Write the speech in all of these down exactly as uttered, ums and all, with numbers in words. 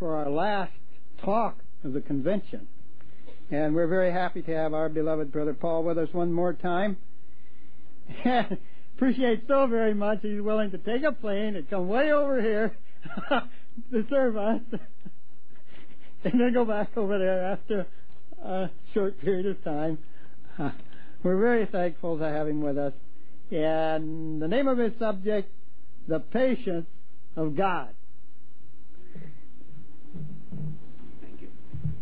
for our last talk of the convention. And we're very happy to have our beloved Brother Paul with us one more time. And appreciate so very much he's willing to take a plane and come way over here to serve us and then go back over there after a short period of time. Uh, we're very thankful to have him with us. And the name of his subject, The Patience of God. Thank you.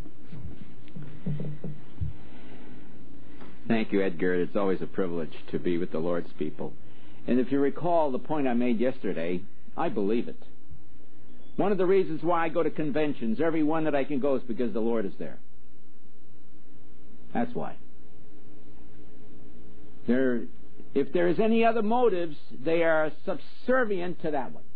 Thank you, Edgar. It's always a privilege to be with the Lord's people. And if you recall the point I made yesterday, I believe it. One of the reasons why I go to conventions, every one that I can go, is because the Lord is there. That's why. There, if there is any other motives, they are subservient to that one.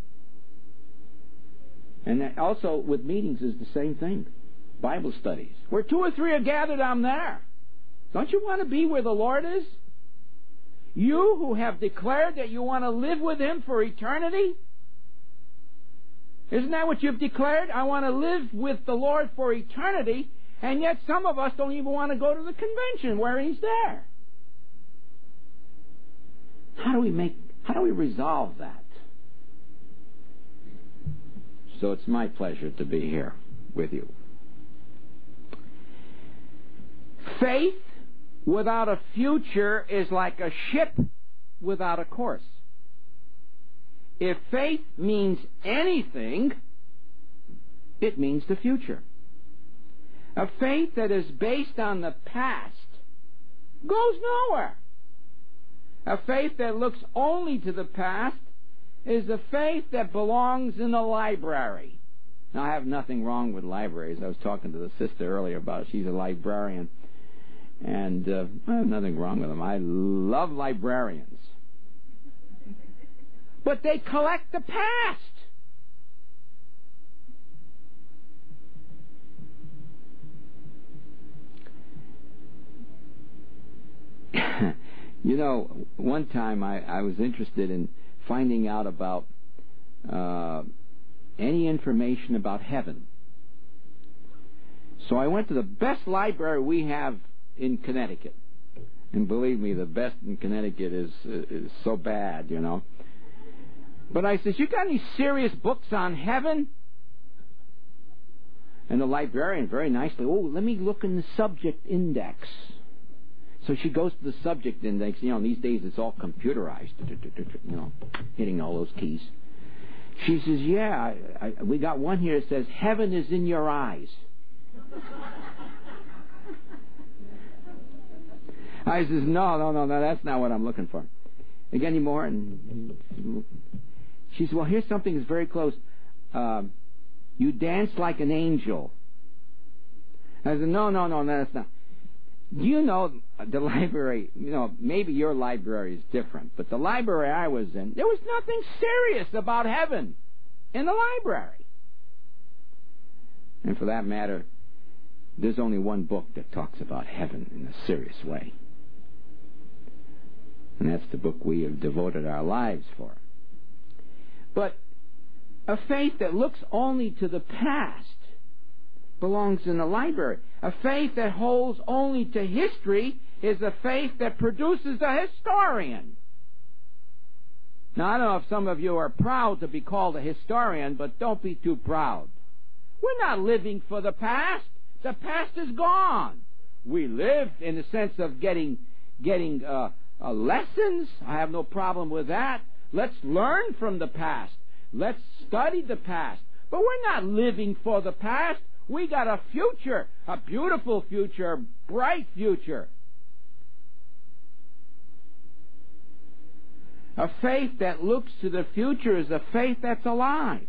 And also with meetings is the same thing. Bible studies. Where two or three are gathered, I'm there. Don't you want to be where the Lord is? You who have declared that you want to live with Him for eternity? Isn't that what you've declared? I want to live with the Lord for eternity, and yet some of us don't even want to go to the convention where He's there. How do we make, how do we resolve that? So it's my pleasure to be here with you. Faith without a future is like a ship without a course. If faith means anything, it means the future. A faith that is based on the past goes nowhere. A faith that looks only to the past is a faith that belongs in a library. Now, I have nothing wrong with libraries. I was talking to the sister earlier about it. She's a librarian. And uh, I have nothing wrong with them. I love librarians. But they collect the past. You know, one time I, I was interested in finding out about uh, any information about heaven. So I went to the best library we have in Connecticut. And believe me, the best in Connecticut is, is so bad, you know. But I said, you got any serious books on heaven? And the librarian very nicely, oh, let me look in the subject index. So she goes to the subject index. You know, these days it's all computerized, you know, hitting all those keys. She says, yeah, I, I, we got one here that says, heaven is in your eyes. I says, no, no, no, no, that's not what I'm looking for. Again, any more? And she says, well, here's something that's very close. Uh, you dance like an angel. I said, no, no, no, no, that's not. Do you know the library, you know, maybe your library is different, but the library I was in, there was nothing serious about heaven in the library. And for that matter, there's only one book that talks about heaven in a serious way. And that's the book we have devoted our lives for. But a faith that looks only to the past belongs in the library. A faith that holds only to history is a faith that produces a historian. Now, I don't know if some of you are proud to be called a historian, but don't be too proud. We're not living for the past. The past is gone. We live in the sense of getting getting uh, uh, lessons. I have no problem with that. Let's learn from the past. Let's study the past. But we're not living for the past. We got a future, a beautiful future, a bright future. A faith that looks to the future is a faith that's alive.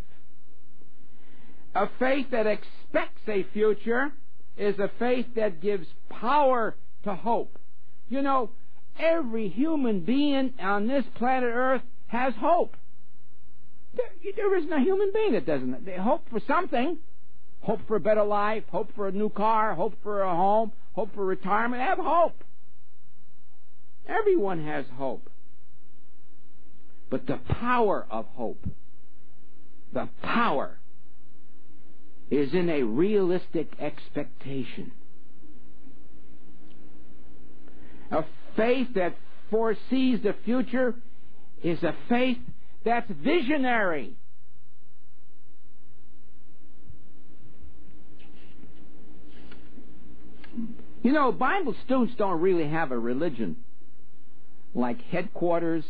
A faith that expects a future is a faith that gives power to hope. You know, every human being on this planet Earth has hope. There, there isn't a human being that doesn't. They hope for something. Hope for a better life, hope for a new car, hope for a home, hope for retirement. Have hope. Everyone has hope. But the power of hope, the power is in a realistic expectation. A faith that foresees the future is a faith that's visionary. You know, Bible students don't really have a religion like headquarters,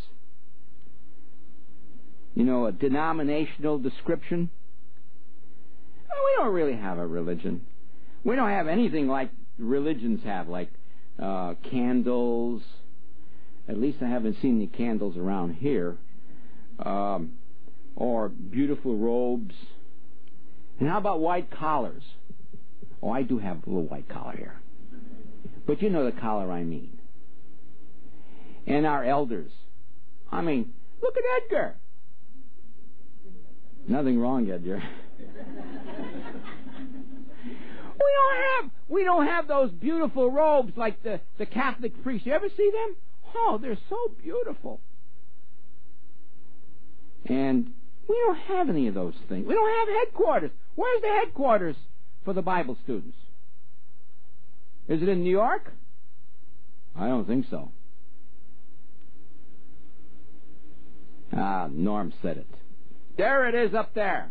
you know, a denominational description. We don't really have a religion. We don't have anything like religions have, like uh, candles. At least I haven't seen any candles around here. Um, or beautiful robes. And how about white collars? Oh, I do have a little white collar here. But you know the collar I mean. And our elders. I mean, look at Edgar. Nothing wrong, Edgar. We don't have we don't have those beautiful robes like the, the Catholic priests. You ever see them? Oh, they're so beautiful. And we don't have any of those things. We don't have headquarters. Where's the headquarters for the Bible students? Is it in New York? I don't think so. Ah, Norm said it. There it is up there.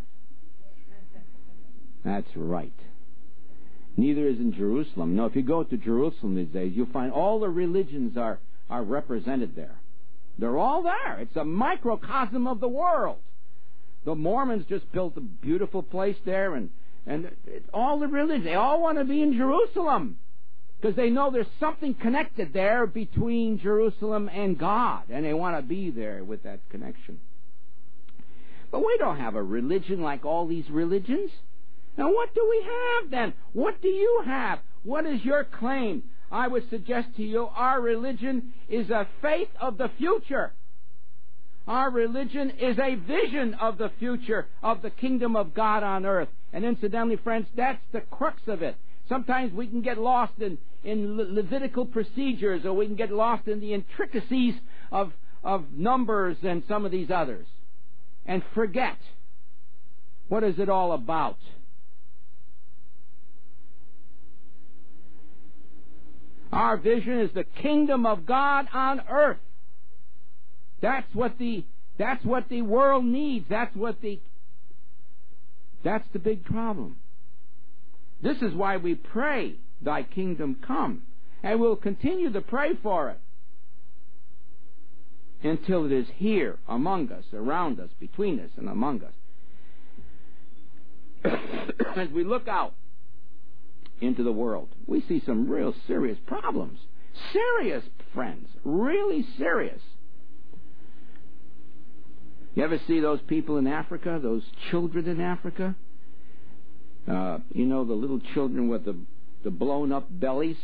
That's right. Neither is in Jerusalem. No, if you go to Jerusalem these days, you'll find all the religions are, are represented there. They're all there. It's a microcosm of the world. The Mormons just built a beautiful place there, and, and it's all the religions. They all want to be in Jerusalem because they know there's something connected there between Jerusalem and God, and they want to be there with that connection. But we don't have a religion like all these religions. Now, what do we have then? What do you have? What is your claim? I would suggest to you our religion is a faith of the future. Our religion is a vision of the future of the kingdom of God on earth. And incidentally, friends, that's the crux of it. Sometimes we can get lost in, in Le- Levitical procedures, or we can get lost in the intricacies of, of numbers and some of these others, and forget what is it all about. Our vision is the kingdom of God on earth. That's what the that's what the world needs. That's what the that's the big problem. This is why we pray, thy kingdom come. And we'll continue to pray for it until it is here, among us, around us, between us, and among us. As we look out into the world, we see some real serious problems. Serious, friends. Really serious. You ever see those people in Africa, those children in Africa? Uh, you know, the little children with the, the blown-up bellies?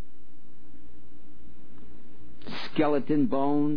Skeleton bones.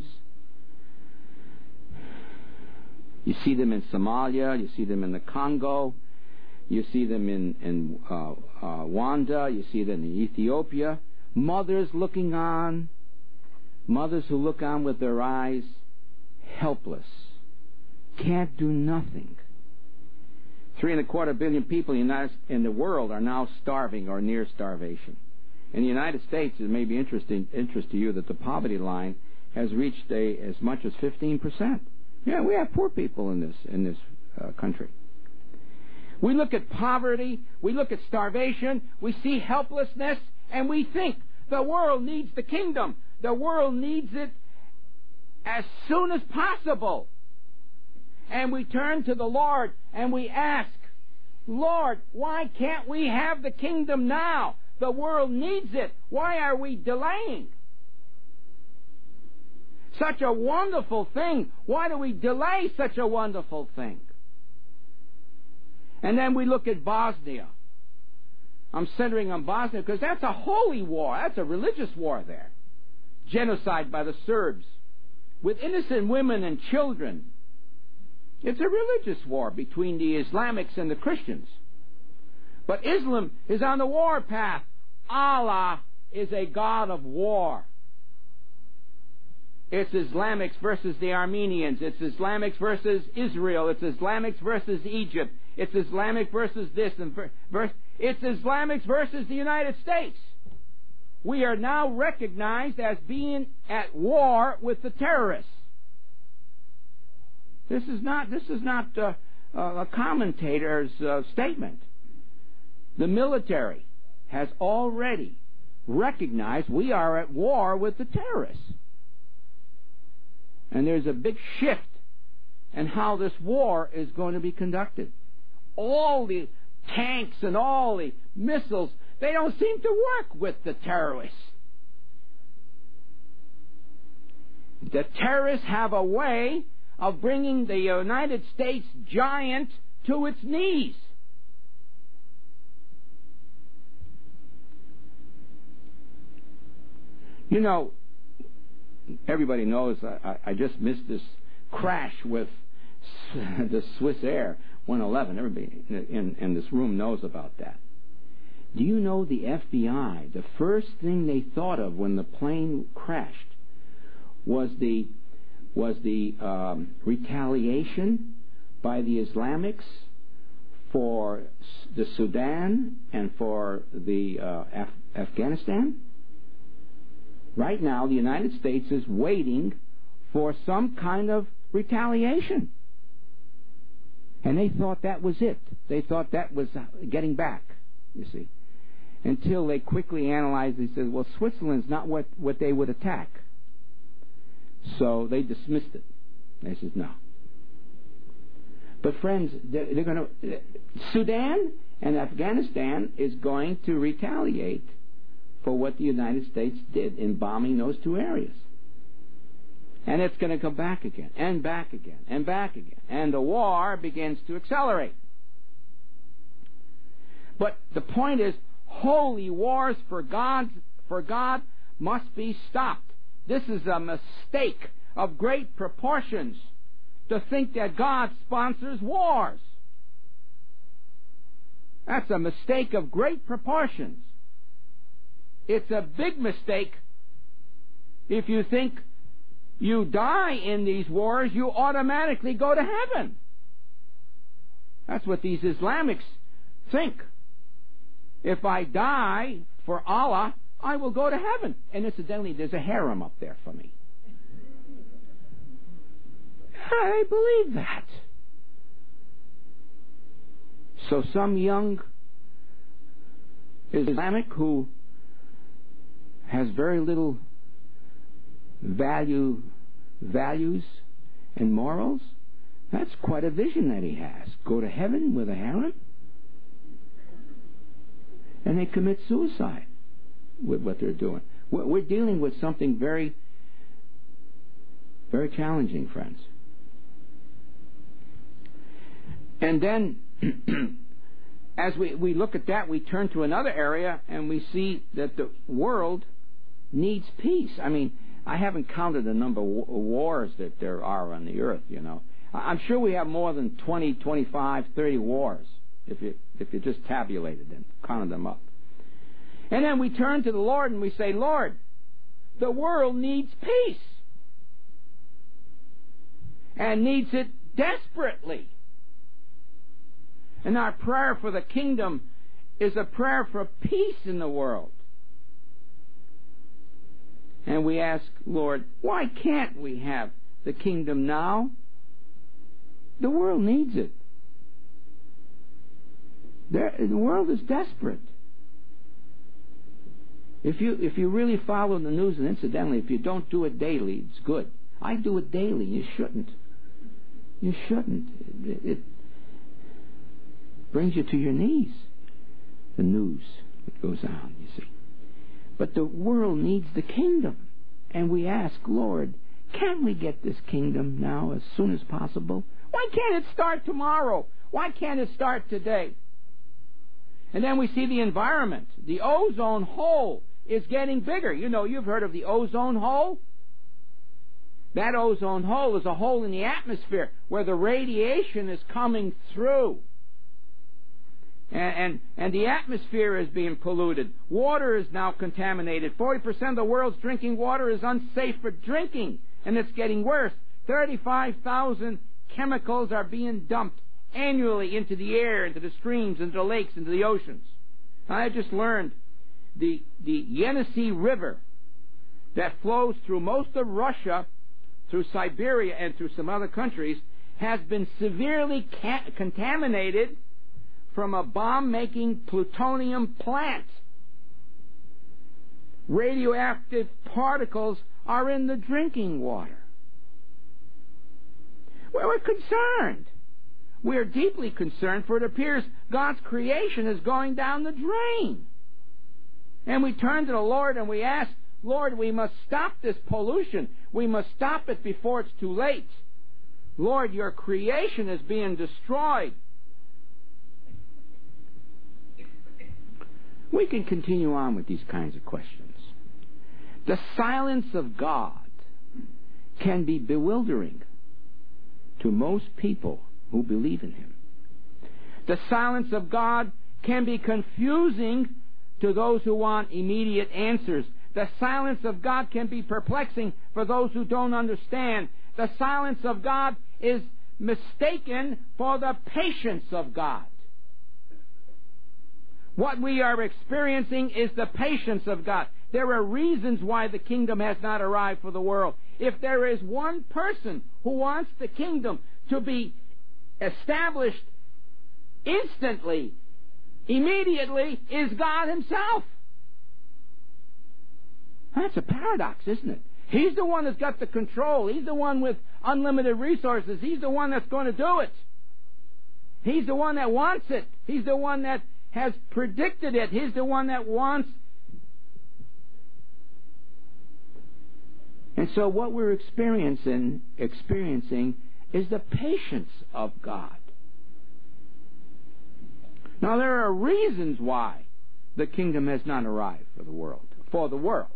You see them in Somalia. You see them in the Congo. You see them in, in uh, uh, Rwanda. You see them in Ethiopia. Mothers looking on. Mothers who look on with their eyes, helpless. Can't do nothing. Three and a quarter billion people in the, United, in the world are now starving or near starvation. In the United States, it may be interesting interest to you that the poverty line has reached a, as much as fifteen percent. Yeah, we have poor people in this in this uh, country. We look at poverty, we look at starvation, we see helplessness, and we think the world needs the kingdom. The world needs it as soon as possible. And we turn to the Lord and we ask, Lord, why can't we have the kingdom now? The world needs it. Why are we delaying? Such a wonderful thing. Why do we delay such a wonderful thing? And then we look at Bosnia. I'm centering on Bosnia because that's a holy war. That's a religious war there. Genocide by the Serbs with innocent women and children. It's a religious war between the Islamics and the Christians. But Islam is on the war path. Allah is a God of war. It's Islamics versus the Armenians. It's Islamics versus Israel. It's Islamics versus Egypt. It's Islamic versus this and versus. It's Islamics versus the United States. We are now recognized as being at war with the terrorists. This is not. This is not uh, uh, a commentator's uh, statement. The military has already recognized we are at war with the terrorists. And there's a big shift in how this war is going to be conducted. All the tanks and all the missiles, they don't seem to work with the terrorists. The terrorists have a way of bringing the United States giant to its knees. You know, everybody knows I, I just missed this crash with the Swiss Air one eleven. Everybody in, in this room knows about that. Do you know the F B I, the first thing they thought of when the plane crashed was the was the um, retaliation by the Islamics for the Sudan and for the uh, Af- Afghanistan? Right now, the United States is waiting for some kind of retaliation. And they thought that was it. They thought that was getting back, you see. Until they quickly analyzed, they said, well, Switzerland's not what, what they would attack. So they dismissed it. They said, no. But friends, they're, they're going to... Sudan and Afghanistan is going to retaliate for what the United States did in bombing those two areas. And it's going to come back again, and back again, and back again. And the war begins to accelerate. But the point is, holy wars for God, for God must be stopped. This is a mistake of great proportions to think that God sponsors wars. That's a mistake of great proportions. It's a big mistake if you think you die in these wars, you automatically go to heaven. That's what these Islamics think. If I die for Allah, I will go to heaven. And incidentally, there's a harem up there for me. I believe that. So some young Islamic who has very little value, values and morals, that's quite a vision that he has. Go to heaven with a harem? And they commit suicide with what they're doing. We're dealing with something very, very challenging, friends. And then, as we, we look at that, we turn to another area and we see that the world needs peace. I mean, I haven't counted the number of wars that there are on the earth, you know. I'm sure we have more than twenty, twenty-five, thirty wars if you if you just tabulated them, counted them up. And then we turn to the Lord and we say, Lord, the world needs peace. And needs it desperately. And our prayer for the kingdom is a prayer for peace in the world. And we ask, Lord, why can't we have the kingdom now? The world needs it. There, the world is desperate. If you if you really follow the news, and incidentally, if you don't do it daily, it's good. I do it daily. You shouldn't. You shouldn't. It, it brings you to your knees, the news that goes on, you see. But the world needs the kingdom. And we ask, Lord, can't we get this kingdom now as soon as possible? Why can't it start tomorrow? Why can't it start today? And then we see the environment. The ozone hole is getting bigger. You know, you've heard of the ozone hole? That ozone hole is a hole in the atmosphere where the radiation is coming through. And, and, and the atmosphere is being polluted. Water is now contaminated. forty percent of the world's drinking water is unsafe for drinking. And it's getting worse. thirty-five thousand chemicals are being dumped annually into the air, into the streams, into the lakes, into the oceans. I just learned the, the Yenisei River that flows through most of Russia, through Siberia, and through some other countries, has been severely ca- contaminated from a bomb-making plutonium plant. Radioactive particles are in the drinking water. Well, we're concerned. We're deeply concerned, for it appears God's creation is going down the drain. And we turn to the Lord and we ask, Lord, we must stop this pollution. We must stop it before it's too late. Lord, your creation is being destroyed. We can continue on with these kinds of questions. The silence of God can be bewildering to most people who believe in Him. The silence of God can be confusing to those who want immediate answers. The silence of God can be perplexing for those who don't understand. The silence of God is mistaken for the patience of God. What we are experiencing is the patience of God. There are reasons why the kingdom has not arrived for the world. If there is one person who wants the kingdom to be established instantly, immediately, is God Himself. That's a paradox, isn't it? He's the one that's got the control. He's the one with unlimited resources. He's the one that's going to do it. He's the one that wants it. He's the one that has predicted it. He's the one that wants. And so what we're experiencing, experiencing is the patience of God. Now, there are reasons why the kingdom has not arrived for the world. For the world.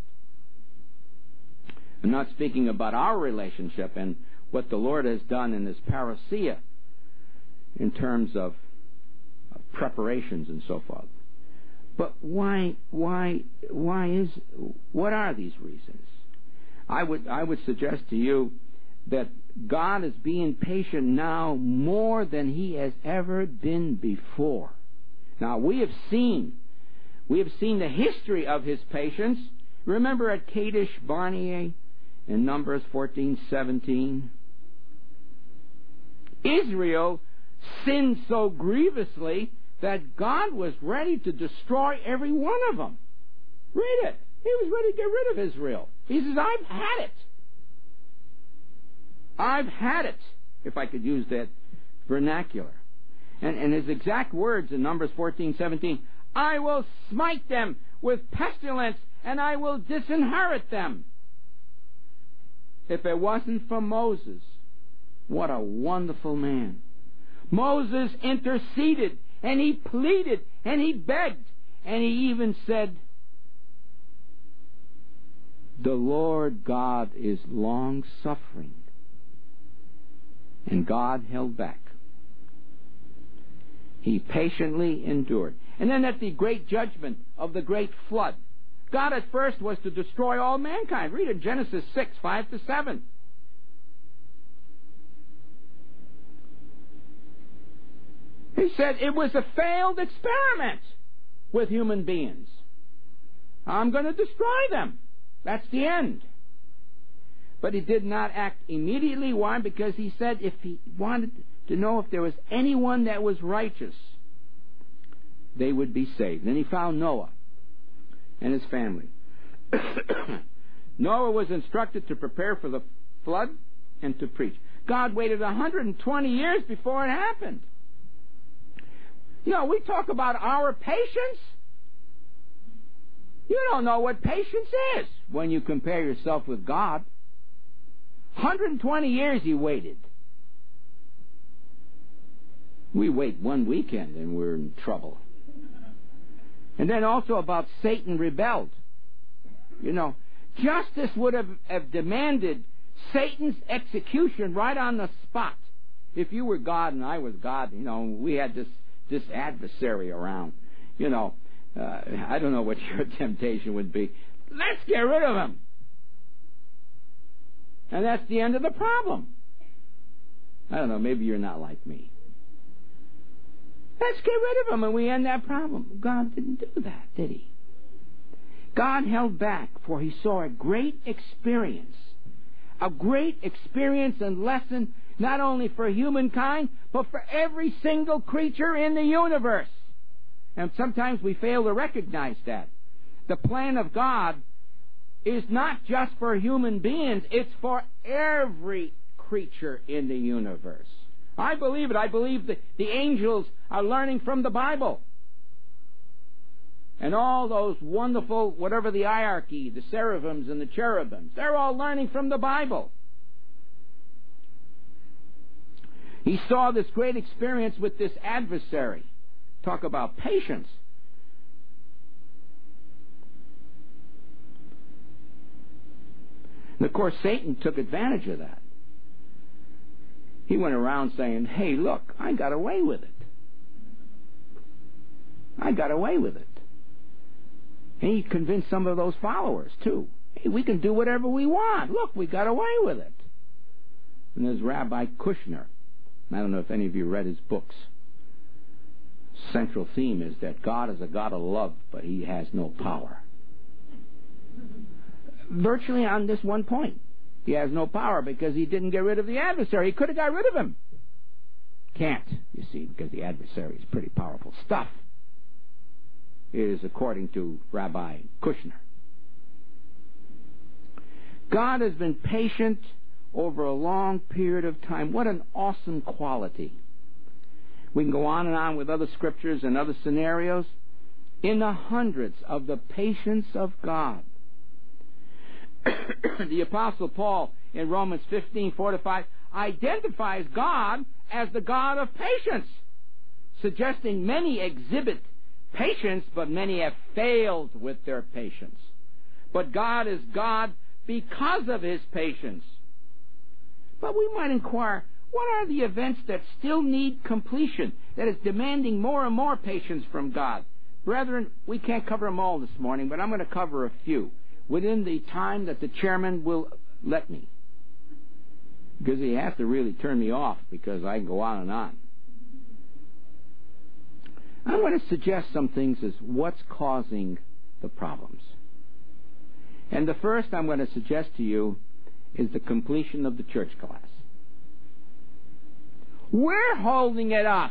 I'm not speaking about our relationship and what the Lord has done in this parousia in terms of, of preparations and so forth. But why, why, why is, what are these reasons? I would, I would suggest to you that God is being patient now more than He has ever been before. Now, we have seen, we have seen the history of His patience. Remember at Kadesh Barnea in Numbers fourteen seventeen? Israel sinned so grievously that God was ready to destroy every one of them. Read it. He was ready to get rid of Israel. He says, I've had it. I've had it, if I could use that vernacular. And, and his exact words in Numbers fourteen seventeen, I will smite them with pestilence, and I will disinherit them. If it wasn't for Moses, what a wonderful man. Moses interceded, and he pleaded, and he begged, and he even said, the Lord God is long-suffering. And God held back. He patiently endured. And then at the great judgment of the great flood, God at first was to destroy all mankind. Read in Genesis six, five to seven. He said it was a failed experiment with human beings. I'm going to destroy them. That's the end. But He did not act immediately. Why? Because He said if He wanted to know if there was anyone that was righteous, they would be saved. Then He found Noah and his family. Noah was instructed to prepare for the flood and to preach. God waited one hundred twenty years before it happened. You know, we talk about our patience. You don't know what patience is when you compare yourself with God. one hundred twenty years He waited. We wait one weekend and we're in trouble. And then also about Satan rebelled. You know, justice would have, have demanded Satan's execution right on the spot. If you were God and I was God, you know, we had this, this adversary around. You know, uh, I don't know what your temptation would be. Let's get rid of him. And that's the end of the problem. I don't know, maybe you're not like me. Let's get rid of them and we end that problem. God didn't do that, did he? God held back, for he saw a great experience. A great experience and lesson, not only for humankind, but for every single creature in the universe. And sometimes we fail to recognize that. The plan of God is not just for human beings, it's for every creature in the universe. I believe it. I believe that the angels are learning from the Bible. And all those wonderful, whatever the hierarchy, the seraphims and the cherubims, they're all learning from the Bible. He saw this great experience with this adversary. Talk about patience. And of course, Satan took advantage of that. He went around saying, hey, look, I got away with it. I got away with it. And he convinced some of those followers, too. Hey, we can do whatever we want. Look, we got away with it. And there's Rabbi Kushner. I don't know if any of you read his books. Central theme is that God is a God of love, but he has no power. Virtually on this one point. He has no power because he didn't get rid of the adversary. He could have got rid of him. Can't, you see, because the adversary is pretty powerful stuff. Is according to Rabbi Kushner. God has been patient over a long period of time. What an awesome quality. We can go on and on with other scriptures and other scenarios. In the hundreds of the patience of God. The Apostle Paul in Romans fifteen, four to five identifies God as the God of patience, suggesting many exhibit patience, but many have failed with their patience. But God is God because of his patience. But we might inquire, what are the events that still need completion, that is demanding more and more patience from God? Brethren, we can't cover them all this morning, but I'm going to cover a few within the time that the chairman will let me. Because he has to really turn me off, because I can go on and on. I want to suggest some things as what's causing the problems. And the first I'm going to suggest to you is the completion of the church class. We're holding it up.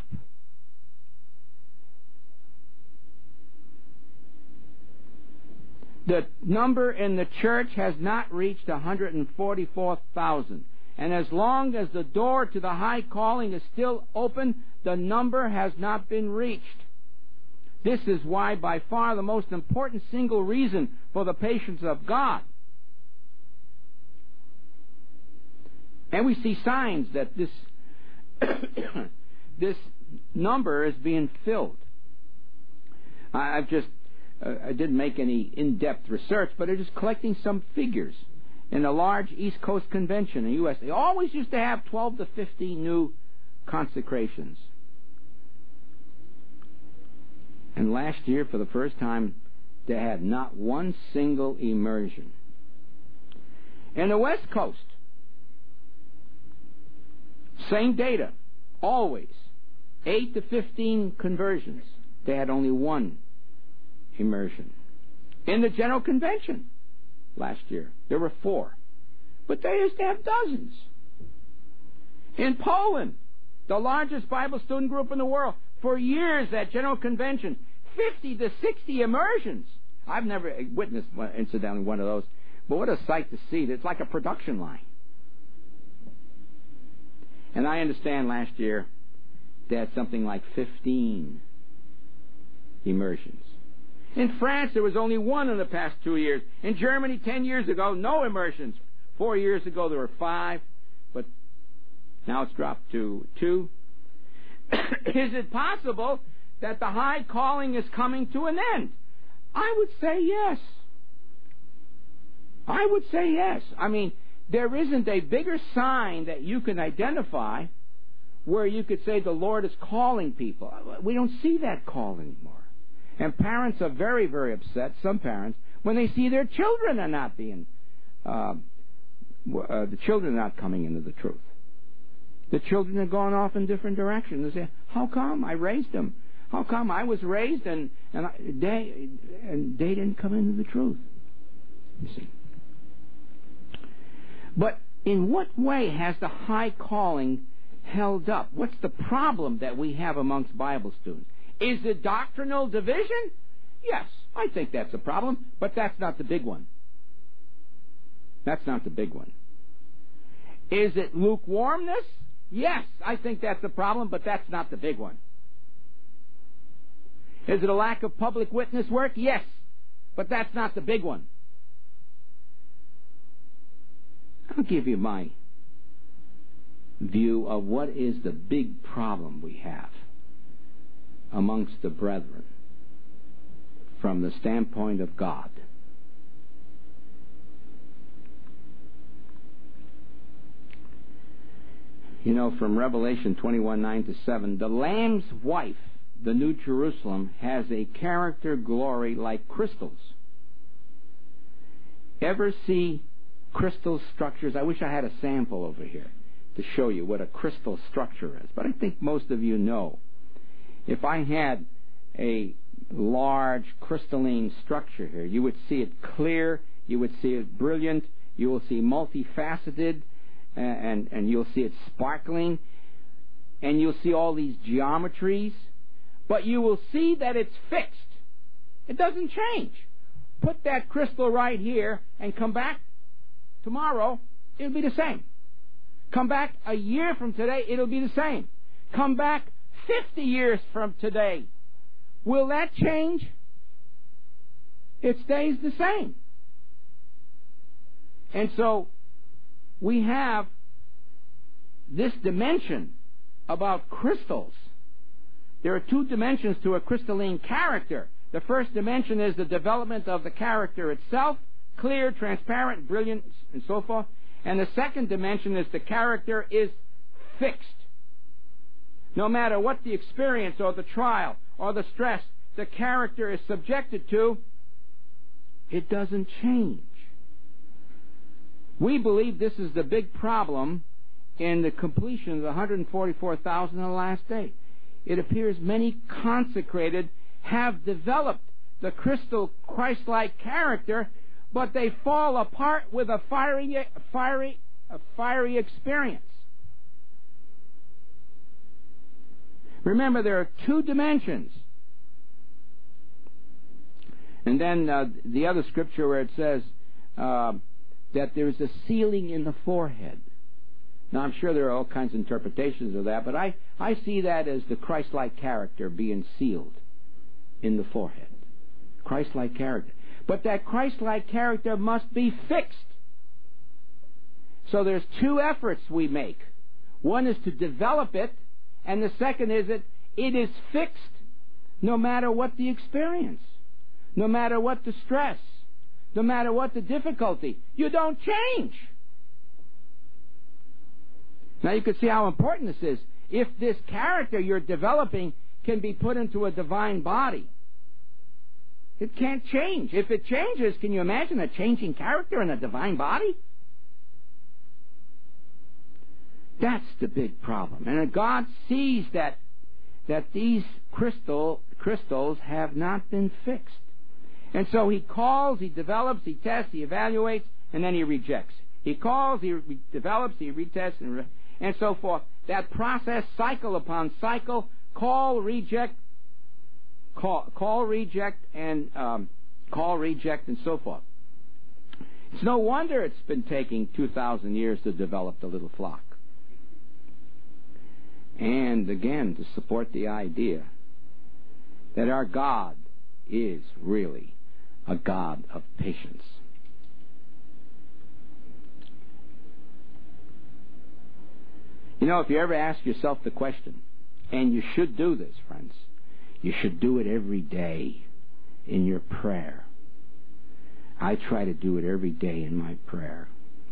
The number in the church has not reached one hundred forty-four thousand. And as long as the door to the high calling is still open, the number has not been reached. This is why, by far, the most important single reason for the patience of God. And we see signs that this this number is being filled. I've just uh, I didn't make any in-depth research, but I'm just collecting some figures. In a large East Coast convention in the U S, they always used to have twelve to fifteen new consecrations. And last year, for the first time, they had not one single immersion. In the West Coast, same data, always, eight to fifteen conversions. They had only one immersion. In the General Convention last year, there were four. But they used to have dozens. In Poland, the largest Bible student group in the world, for years at General Convention, fifty to sixty immersions. I've never witnessed, incidentally, one of those. But what a sight to see. It's like a production line. And I understand last year they had something like fifteen immersions. In France, there was only one in the past two years. In Germany, ten years ago, no immersions. Four years ago, there were five. But now it's dropped to two. Is it possible that the high calling is coming to an end? I would say yes. I would say yes. I mean, there isn't a bigger sign that you can identify where you could say the Lord is calling people. We don't see that call anymore. And parents are very, very upset, some parents, when they see their children are not being, uh, uh, the children are not coming into the truth. The children are going off in different directions. They say, how come I raised them? How come I was raised and, and, I, they, and they didn't come into the truth? You see. But in what way has the high calling held up? What's the problem that we have amongst Bible students? Is it doctrinal division? Yes, I think that's a problem, but that's not the big one. That's not the big one. Is it lukewarmness? Yes, I think that's a problem, but that's not the big one. Is it a lack of public witness work? Yes, but that's not the big one. I'll give you my view of what is the big problem we have amongst the brethren from the standpoint of God. You know, from Revelation twenty-one, nine to seven, the Lamb's wife, the New Jerusalem, has a character glory like crystals. Ever see crystal structures? I wish I had a sample over here to show you what a crystal structure is, but I think most of you know. If I had a large crystalline structure here, you would see it clear, you would see it brilliant, you will see multifaceted, and, and you'll see it sparkling, and you'll see all these geometries, but you will see that it's fixed. It doesn't change. Put that crystal right here and come back tomorrow, it'll be the same. Come back a year from today, it'll be the same. Come back fifty years from today. Will that change? It stays the same. And so we have this dimension about crystals. There are two dimensions to a crystalline character. The first dimension is the development of the character itself, clear, transparent, brilliant, and so forth. And the second dimension is the character is fixed. No matter what the experience or the trial or the stress the character is subjected to, it doesn't change. We believe this is the big problem in the completion of the one hundred forty-four thousand in the last day. It appears many consecrated have developed the crystal Christ-like character, but they fall apart with a fiery, fiery, a fiery experience. Remember, there are two dimensions. And then uh, the other scripture where it says uh, that there's a sealing in the forehead. Now, I'm sure there are all kinds of interpretations of that, but I, I see that as the Christ-like character being sealed in the forehead. Christ-like character. But that Christ-like character must be fixed. So there's two efforts we make. One is to develop it, and the second is that it is fixed no matter what the experience, no matter what the stress, no matter what the difficulty. You don't change. Now you can see how important this is. If this character you're developing can be put into a divine body, it can't change. If it changes, can you imagine a changing character in a divine body? That's the big problem. And God sees that that these crystal crystals have not been fixed. And so He calls, He develops, He tests, He evaluates, and then He rejects. He calls, He re- develops, He retests, and, re- and so forth. That process, cycle upon cycle, call, reject, call, call, reject, and um, call, reject, and so forth. It's no wonder it's been taking two thousand years to develop the little flock. And again, to support the idea that our God is really a God of patience. You know, if you ever ask yourself the question, and you should do this, friends, you should do it every day in your prayer. I try to do it every day in my prayer.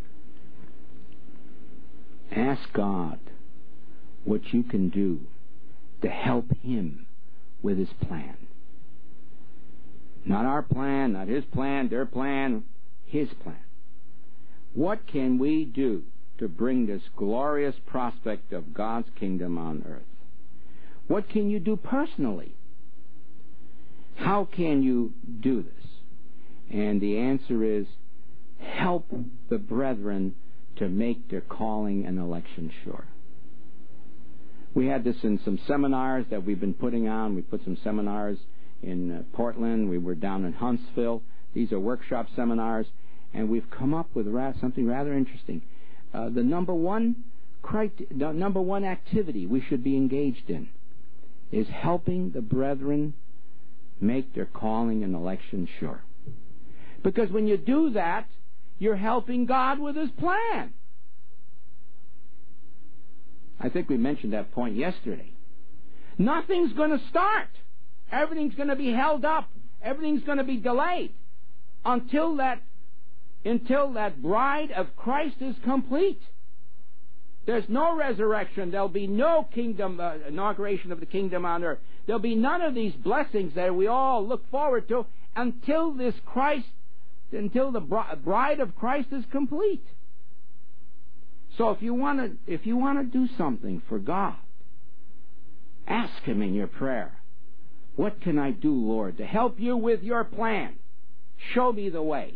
Ask God what you can do to help Him with His plan. Not our plan, not His plan, their plan, His plan. What can we do to bring this glorious prospect of God's kingdom on earth. What can you do personally? How can you do this? And the answer is, help the brethren to make their calling and election sure. We had this in some seminars that we've been putting on. We put some seminars in uh, Portland. We were down in Huntsville. These are workshop seminars. And we've come up with ra- something rather interesting. Uh, the number one, criteria, the number one activity we should be engaged in is helping the brethren make their calling and election sure. Because when you do that, you're helping God with His plan. I think we mentioned that point yesterday. Nothing's going to start. Everything's going to be held up. Everything's going to be delayed until that until that bride of Christ is complete. There's no resurrection. There'll be no kingdom uh, inauguration of the kingdom on earth. There'll be none of these blessings that we all look forward to until this Christ, until the bride of Christ is complete. So if you want to, if you want to do something for God, ask Him in your prayer, what can I do, Lord, to help you with your plan? Show me the way.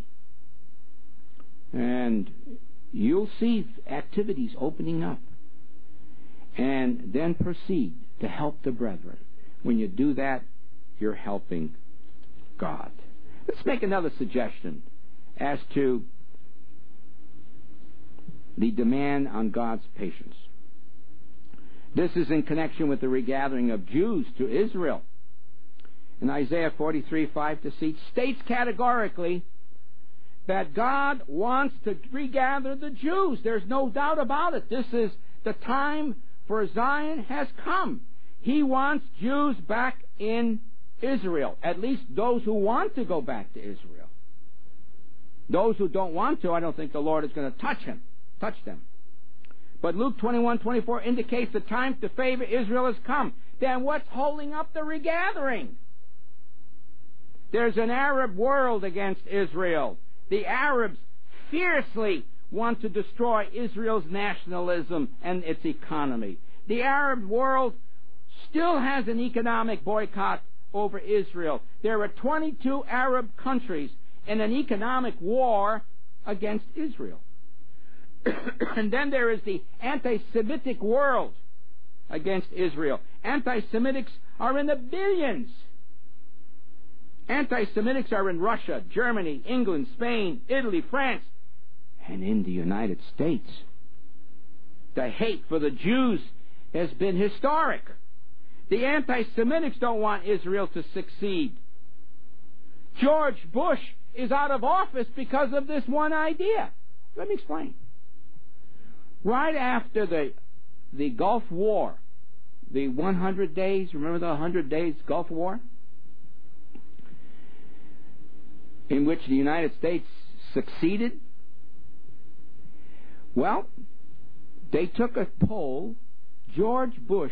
And you'll see activities opening up. And then proceed to help the brethren. When you do that, you're helping God. Let's make another suggestion as to the demand on God's patience. This is in connection with the regathering of Jews to Israel. In Isaiah forty-three, five to six, states categorically that God wants to regather the Jews. There's no doubt about it. This is the time for Zion has come. He wants Jews back in Israel, at least those who want to go back to Israel. Those who don't want to, I don't think the Lord is going to touch him, touch them. But Luke twenty-one, twenty-four indicates the time to favor Israel has come. Then what's holding up the regathering? There's an Arab world against Israel. The Arabs fiercely want to destroy Israel's nationalism and its economy. The Arab world still has an economic boycott over Israel. There are twenty-two Arab countries in an economic war against Israel. And then there is the anti-Semitic world against Israel. Anti-Semitics are in the billions. Anti-Semitics are in Russia, Germany, England, Spain, Italy, France, and in the United States. The hate for the Jews has been historic. The anti-Semitics don't want Israel to succeed. George Bush is out of office because of this one idea. Let me explain. Right after the the Gulf War, the one hundred days, remember the one hundred days Gulf War? In which the United States succeeded? Well, they took a poll. George Bush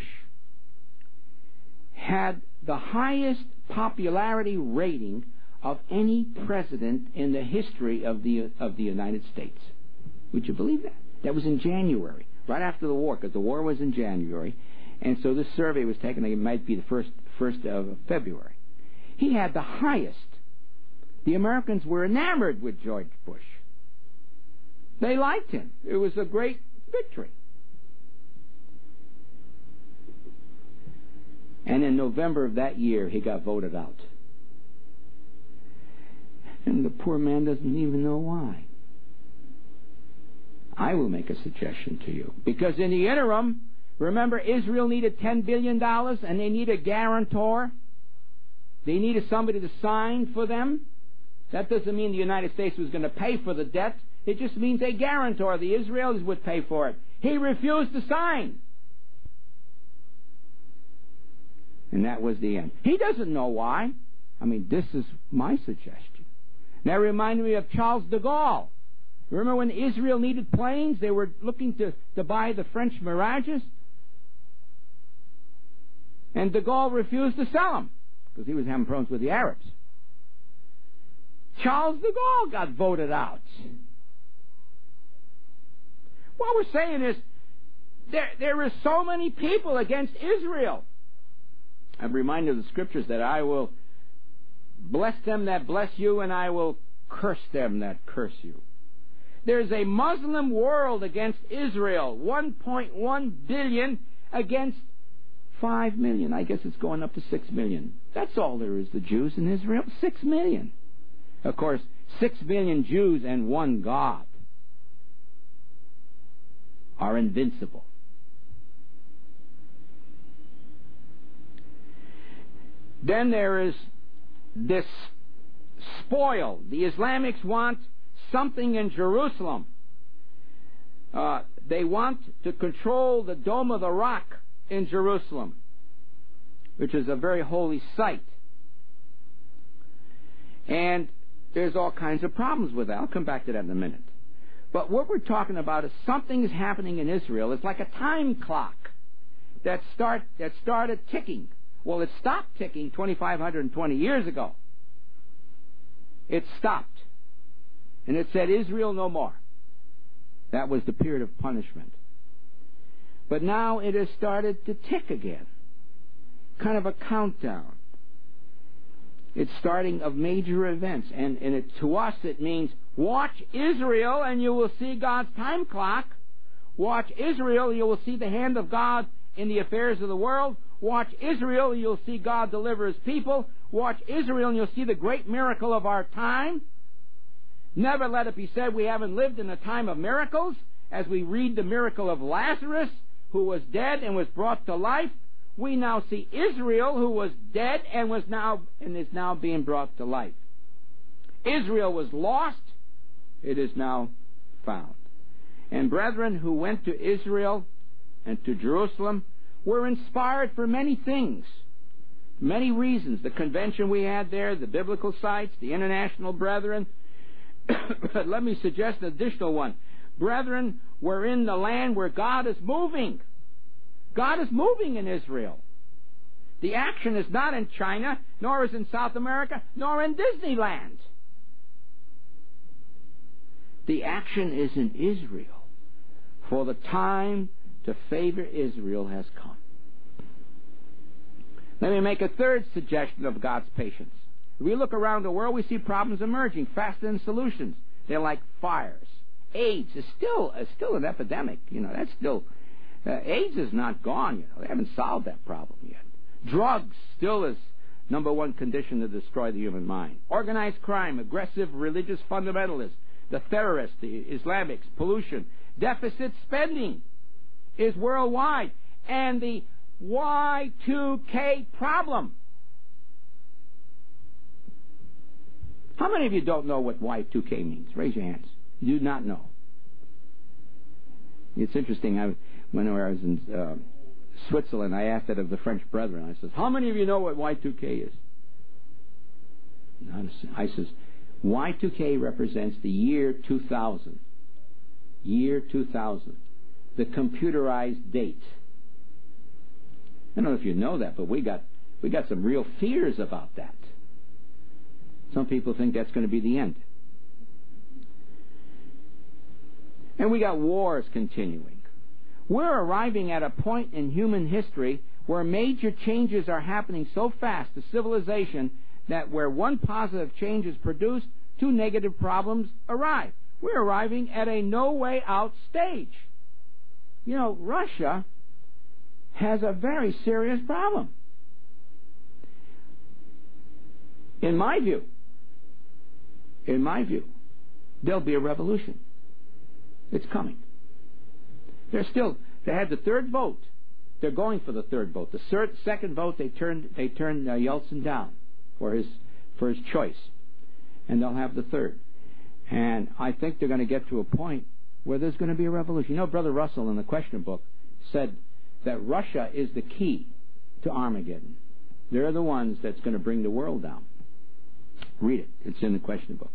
had the highest popularity rating of any president in the history of the of the United States. Would you believe that? That was in January, right after the war, because the war was in January, and so this survey was taken. It might be the first first of February. He had the highest. The Americans were enamored with George Bush. They liked him. It was a great victory. And in November of that year, he got voted out. And the poor man doesn't even know why. I will make a suggestion to you. Because in the interim, remember Israel needed ten billion dollars and they needed a guarantor. They needed somebody to sign for them. That doesn't mean the United States was going to pay for the debt. It just means a guarantor. The Israelis would pay for it. He refused to sign. And that was the end. He doesn't know why. I mean, this is my suggestion. That reminded me of Charles de Gaulle. Remember when Israel needed planes? They were looking to, to buy the French Mirages. And de Gaulle refused to sell them because he was having problems with the Arabs. Charles de Gaulle got voted out. What we're saying is there, there are so many people against Israel. I'm reminded of the scriptures that I will bless them that bless you, and I will curse them that curse you. There's a Muslim world against Israel, one point one billion against five million. I guess it's going up to six million. That's all there is, the Jews in Israel, six million. Of course, six million Jews and one God are invincible. Then there is this spoil. The Islamics want something in Jerusalem. Uh, they want to control the Dome of the Rock in Jerusalem, which is a very holy site. And there's all kinds of problems with that. I'll come back to that in a minute. But what we're talking about is something is happening in Israel. It's like a time clock that start that started ticking. Well, it stopped ticking two thousand five hundred twenty years ago. It stopped. And it said, Israel no more. That was the period of punishment. But now it has started to tick again. Kind of a countdown. It's starting of major events. And, and it, to us it means, watch Israel and you will see God's time clock. Watch Israel, you will see the hand of God in the affairs of the world. Watch Israel, you'll see God deliver His people. Watch Israel, and you'll see the great miracle of our time. Never let it be said we haven't lived in a time of miracles, as we read the miracle of Lazarus, who was dead and was brought to life. We now see Israel, who was dead and was now and is now being brought to life. Israel was lost; it is now found. And brethren who went to Israel and to Jerusalem were inspired for many things, many reasons. The convention we had there, the biblical sites, the international brethren. But let me suggest an additional one. Brethren, we're in the land where God is moving. God is moving in Israel. The action is not in China, nor is in South America, nor in Disneyland. The action is in Israel. For the time to favor Israel has come. Let me make a third suggestion of God's patience. If we look around the world, we see problems emerging faster than solutions. They're like fires. AIDS is still is still an epidemic. You know, that's still uh, AIDS is not gone. You know, they haven't solved that problem yet. Drugs still is number one condition to destroy the human mind. Organized crime, aggressive religious fundamentalists, the terrorists, the Islamics, pollution, deficit spending is worldwide, and the Y two K problem. How many of you don't know what Y two K means? Raise your hands. You do not know. It's interesting. I, when I was in uh, Switzerland, I asked that of the French brethren. I said, how many of you know what Y two K is? I says, Y two K represents the year two thousand. Year two thousand. The computerized date. I don't know if you know that, but we got we got some real fears about that. Some people think that's going to be the end. And we got wars continuing. We're arriving at a point in human history where major changes are happening so fast to civilization that where one positive change is produced, two negative problems arrive. We're arriving at a no-way-out stage. You know, Russia has a very serious problem. In my view, in my view, there'll be a revolution. It's coming. They're still, they had the third vote. They're going for the third vote. The third, second vote, they turned, they turned uh, Yeltsin down for his, for his choice. And they'll have the third. And I think they're going to get to a point where there's going to be a revolution. You know, Brother Russell in the Question Book said that Russia is the key to Armageddon. They're the ones that's going to bring the world down. Read it. It's in the Question Book.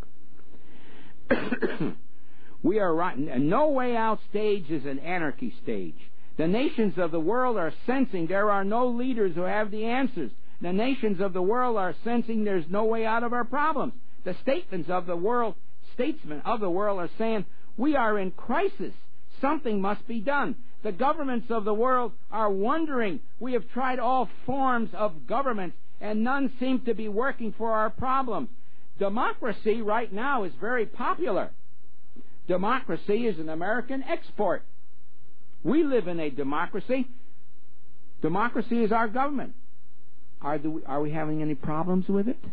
We are right. A no-way-out stage is an anarchy stage. The nations of the world are sensing there are no leaders who have the answers. The nations of the world are sensing there's no way out of our problems. The statements of the world, statesmen of the world are saying, we are in crisis. something must be done. The governments of the world are wondering. We have tried all forms of government, and none seem to be working for our problems. Democracy right now is very popular. Democracy is an American export. We live in a democracy. Democracy is our government. Are, the, are we having any problems with it?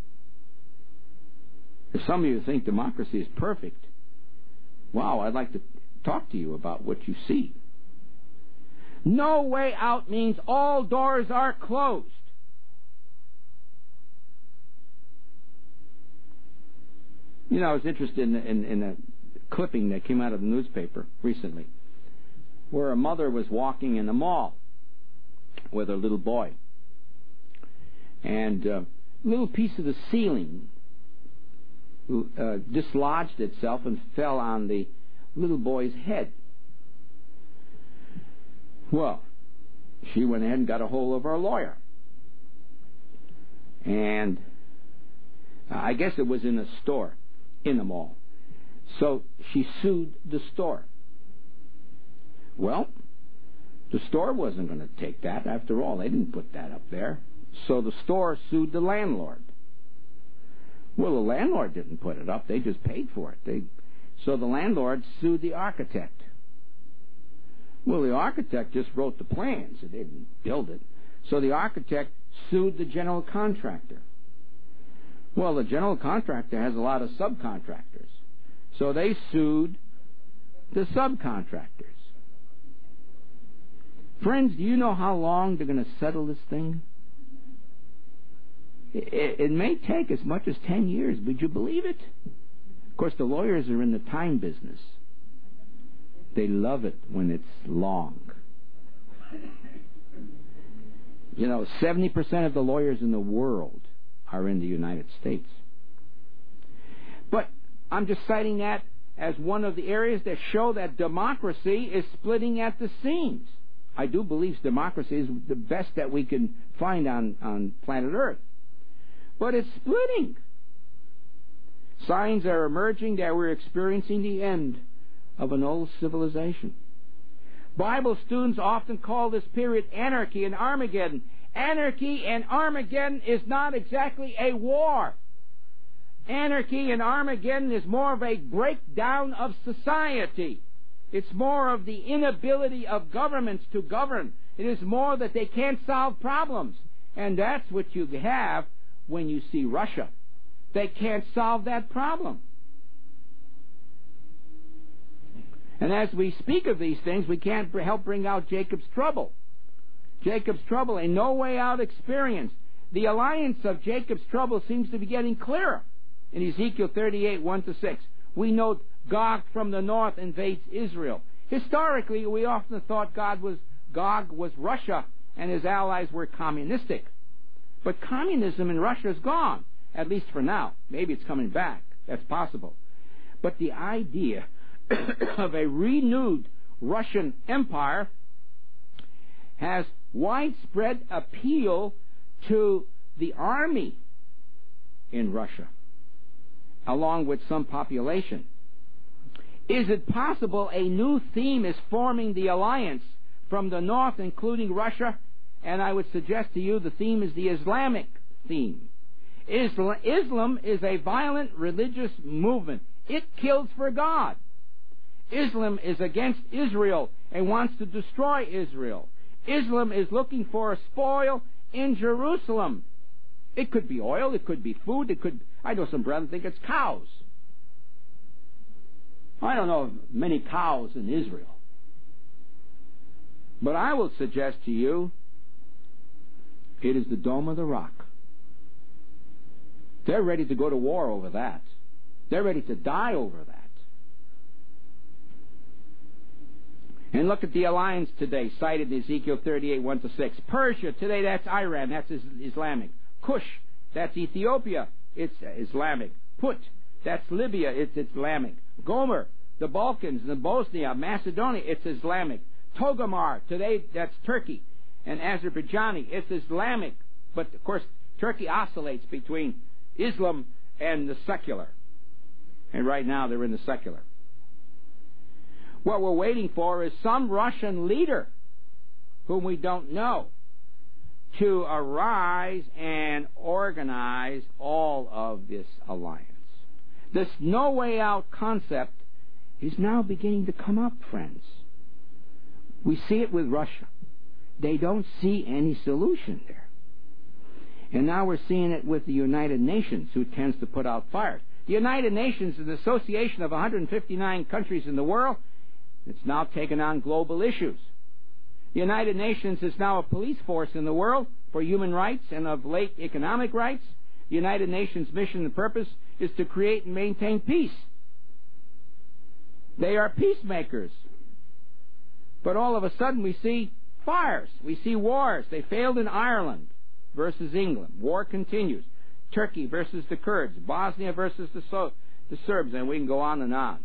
If some of you think democracy is perfect, wow, I'd like to talk to you about what you see. No way out means all doors are closed. You know, I was interested in, in, in a clipping that came out of the newspaper recently, where a mother was walking in a mall with her little boy, and a little piece of the ceiling uh, dislodged itself and fell on the little boy's head. Well, she went ahead and got a hold of her lawyer, and I guess it was in a store in the mall. So she sued the store. Well, the store wasn't going to take that. After all, they didn't put that up there. So the store sued the landlord. Well, the landlord didn't put it up. They just paid for it. They, so the landlord sued the architect. Well, the architect just wrote the plans. They didn't build it. So the architect sued the general contractor. Well, the general contractor has a lot of subcontractors. So they sued the subcontractors. Friends, do you know how long they're going to settle this thing? It, it may take as much as ten years. Would you believe it? Of course, the lawyers are in the time business. They love it when it's long. You know, seventy percent of the lawyers in the world are in the United States. But I'm just citing that as one of the areas that show that democracy is splitting at the seams. I do believe democracy is the best that we can find on, on planet Earth. But it's splitting. Signs are emerging that we're experiencing the end of an old civilization. Bible students often call this period anarchy and Armageddon. Anarchy and Armageddon is not exactly a war. Anarchy and Armageddon is more of a breakdown of society. It's more of the inability of governments to govern. It is more that they can't solve problems. And that's what you have when you see Russia. They can't solve that problem. And as we speak of these things, we can't help bring out Jacob's trouble. Jacob's trouble, a no-way-out experience. The alliance of Jacob's trouble seems to be getting clearer. In Ezekiel thirty-eight, one to six, we know Gog from the north invades Israel. Historically, we often thought God was, Gog was Russia and his allies were communistic. But communism in Russia is gone, at least for now. Maybe it's coming back. That's possible. But the idea of a renewed Russian empire has widespread appeal to the army in Russia, along with some population. Is it possible a new theme is forming the alliance from the north, including Russia? And I would suggest to you the theme is the Islamic theme. Islam, Islam is a violent religious movement. It kills for God. Islam is against Israel and wants to destroy Israel. Islam is looking for a spoil in Jerusalem. It could be oil, it could be food, it could... I know some brethren think it's cows. I don't know of many cows in Israel. But I will suggest to you, it is the Dome of the Rock. They're ready to go to war over that. They're ready to die over that. And look at the alliance today, cited in Ezekiel thirty-eight, one to six. Persia, today that's Iran, that's Islamic. Cush, that's Ethiopia, it's Islamic. Put, that's Libya, it's Islamic. Gomer, the Balkans, the Bosnia, Macedonia, it's Islamic. Togomar, today that's Turkey. And Azerbaijani, it's Islamic. But, of course, Turkey oscillates between Islam and the secular. And right now they're in the secular. What we're waiting for is some Russian leader, whom we don't know, to arise and organize all of this alliance. This no way out concept is now beginning to come up, friends. We see it with Russia. They don't see any solution there. And now we're seeing it with the United Nations, who tends to put out fires. The United Nations is an association of one hundred fifty-nine countries in the world. It's now taken on global issues. The United Nations is now a police force in the world for human rights and of late economic rights. The United Nations mission and purpose is to create and maintain peace. They are peacemakers. But all of a sudden we see fires. We see wars. They failed in Ireland versus England. War continues. Turkey versus the Kurds. Bosnia versus the, so- the Serbs. And we can go on and on.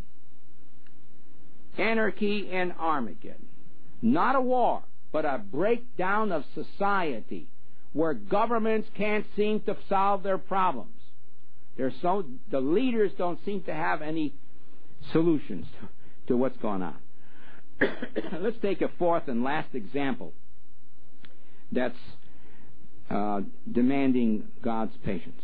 Anarchy and Armageddon. Not a war, but a breakdown of society where governments can't seem to solve their problems. They're so, the leaders don't seem to have any solutions to, to what's going on. Let's take a fourth and last example that's uh, demanding God's patience.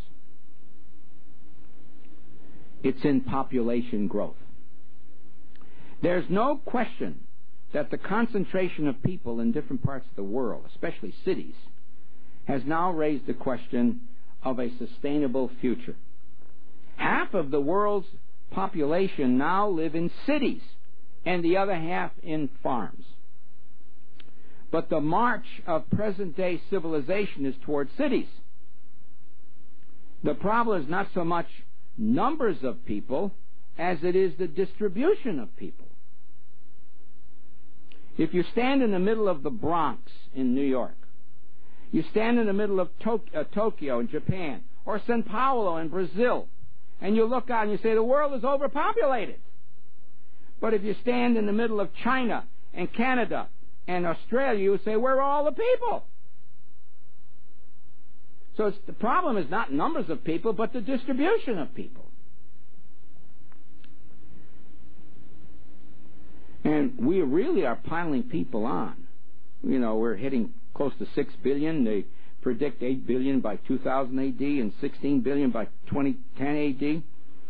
It's in population growth. There's no question that the concentration of people in different parts of the world, especially cities, has now raised the question of a sustainable future. Half of the world's population now live in cities, and the other half in farms. But the march of present-day civilization is toward cities. The problem is not so much numbers of people as it is the distribution of people. If you stand in the middle of the Bronx in New York, you stand in the middle of Tok- uh, Tokyo in Japan, or Sao Paulo in Brazil, and you look out and you say, the world is overpopulated. But if you stand in the middle of China and Canada and Australia, you say, where are all the people? So it's, the problem is not numbers of people, but the distribution of people. And we really are piling people on. You know, we're hitting close to six billion. They predict eight billion by two thousand A D and sixteen billion by twenty ten A D.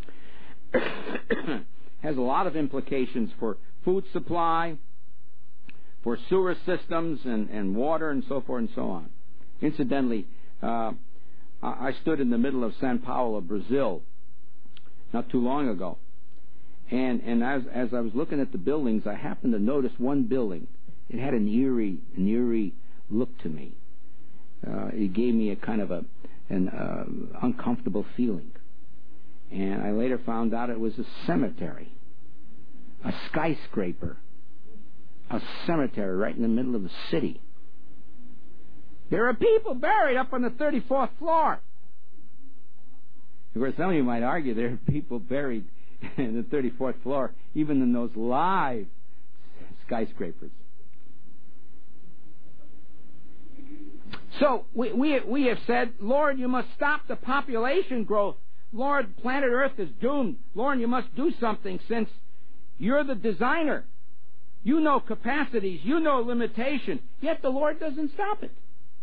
Has a lot of implications for food supply, for sewer systems and, and water and so forth and so on. Incidentally, uh, I stood in the middle of Sao Paulo, Brazil, not too long ago. And, and as, as I was looking at the buildings, I happened to notice one building. It had an eerie, an eerie look to me. Uh, it gave me a kind of a, an uh, uncomfortable feeling. And I later found out it was a cemetery, a skyscraper, a cemetery right in the middle of the city. There are people buried up on the thirty-fourth floor. Of course, some of you might argue there are people buried in the thirty-fourth floor, even in those live skyscrapers. So we, we, we have said, Lord, you must stop the population growth. Lord, planet Earth is doomed. Lord, you must do something since you're the designer. You know capacities. You know limitations. Yet the Lord doesn't stop it.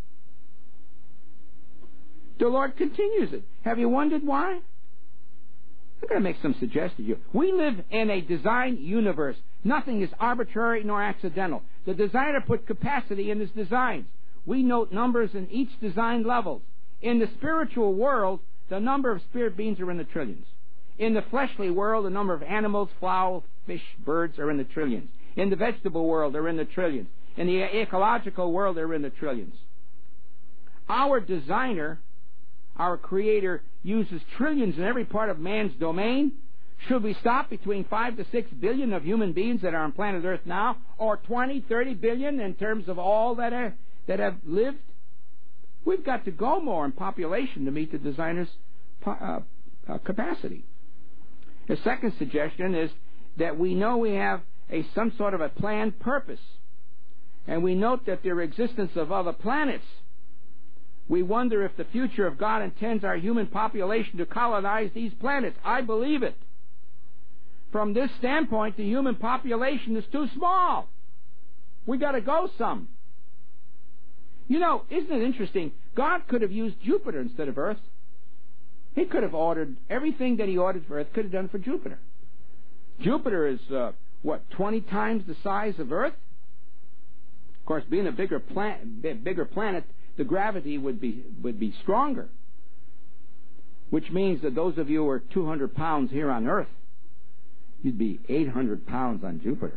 The Lord continues it. Have you wondered why? I'm going to make some suggestions to you. We live in a design universe. Nothing is arbitrary nor accidental. The designer put capacity in his designs. We note numbers in each design level. In the spiritual world, the number of spirit beings are in the trillions. In the fleshly world, the number of animals, flowers, fish, birds are in the trillions. In the vegetable world, they're in the trillions. In the ecological world, they're in the trillions. Our designer, our creator, uses trillions in every part of man's domain. Should we stop between five to six billion of human beings that are on planet Earth now, or twenty, thirty billion in terms of all that are, that have lived? We've got to go more in population to meet the designer's uh, uh, capacity. The second suggestion is that we know we have a some sort of a planned purpose, and we note that there is existence of other planets. We wonder if the future of God intends our human population to colonize these planets. I believe it. from this standpoint, the human population is too small. We got to go some. You know, isn't it interesting? God could have used Jupiter instead of Earth. He could have ordered everything that he ordered for Earth, could have done for Jupiter. Jupiter is, uh, what, twenty times the size of Earth? Of course, being a bigger, plan- bigger planet, the gravity would be would be stronger. Which means that those of you who are two hundred pounds here on Earth, you'd be eight hundred pounds on Jupiter.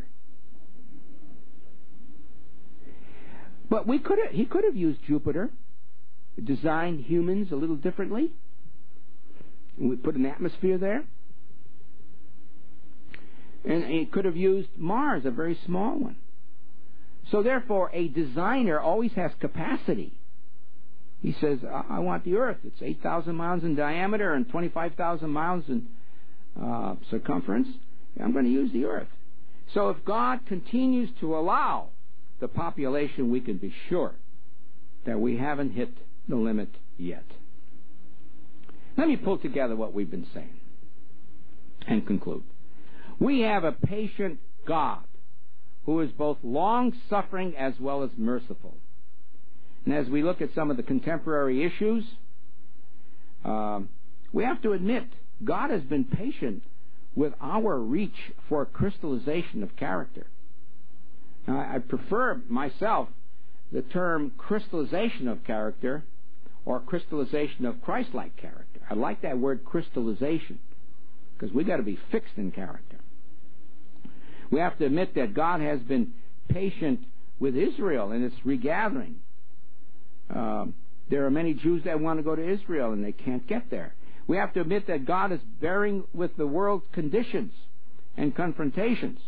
But we could have, he could have used Jupiter, designed humans a little differently. We put an atmosphere there. And he could have used Mars, a very small one. So therefore, a designer always has capacity. He says, I want the Earth. It's eight thousand miles in diameter and twenty-five thousand miles in uh, circumference. I'm going to use the Earth. So if God continues to allow the population, we can be sure that we haven't hit the limit yet. Let me pull together what we've been saying and conclude. We have a patient God who is both long-suffering as well as merciful. And as we look at some of the contemporary issues, uh, we have to admit God has been patient with our reach for crystallization of character. Now, I prefer, myself, the term crystallization of character or crystallization of Christ-like character. I like that word crystallization because we've got to be fixed in character. We have to admit that God has been patient with Israel in its regathering. Um, there are many Jews that want to go to Israel and they can't get there. We have to admit that God is bearing with the world's conditions and confrontations.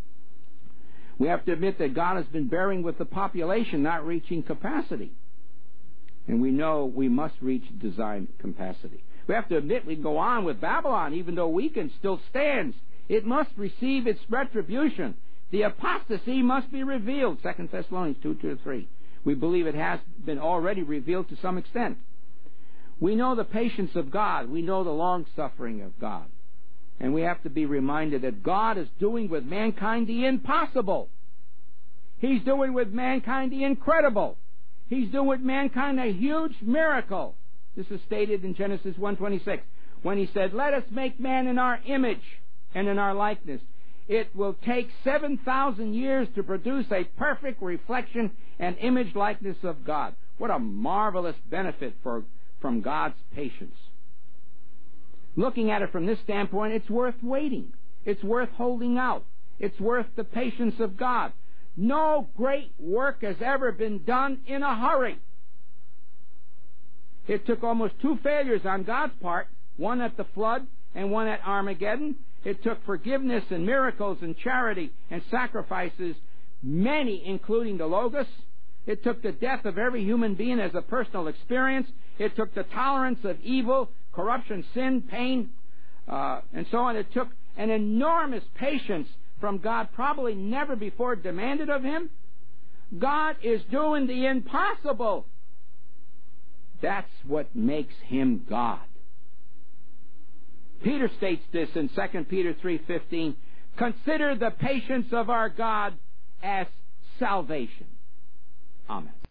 We have to admit that God has been bearing with the population not reaching capacity. And we know we must reach design capacity. We have to admit we can go on with Babylon, even though weakened, still stands. It must receive its retribution. The apostasy must be revealed, Second Thessalonians two, two to three. We believe it has been already revealed to some extent. We know the patience of God. We know the long-suffering of God. And we have to be reminded that God is doing with mankind the impossible. He's doing with mankind the incredible. He's doing with mankind a huge miracle. This is stated in Genesis one twenty-six, when he said, "Let us make man in our image and in our likeness." It will take seven thousand years to produce a perfect reflection and image likeness of God. What a marvelous benefit for, from God's patience. Looking at it from this standpoint, it's worth waiting. It's worth holding out. It's worth the patience of God. No great work has ever been done in a hurry. It took almost two failures on God's part, one at the flood and one at Armageddon. It took forgiveness and miracles and charity and sacrifices, many including the Logos. It took the death of every human being as a personal experience. It took the tolerance of evil, corruption, sin, pain, uh, and so on. It took an enormous patience from God, probably never before demanded of him. God is doing the impossible. That's what makes him God. Peter states this in Second Peter three fifteen. Consider the patience of our God as salvation. Amen.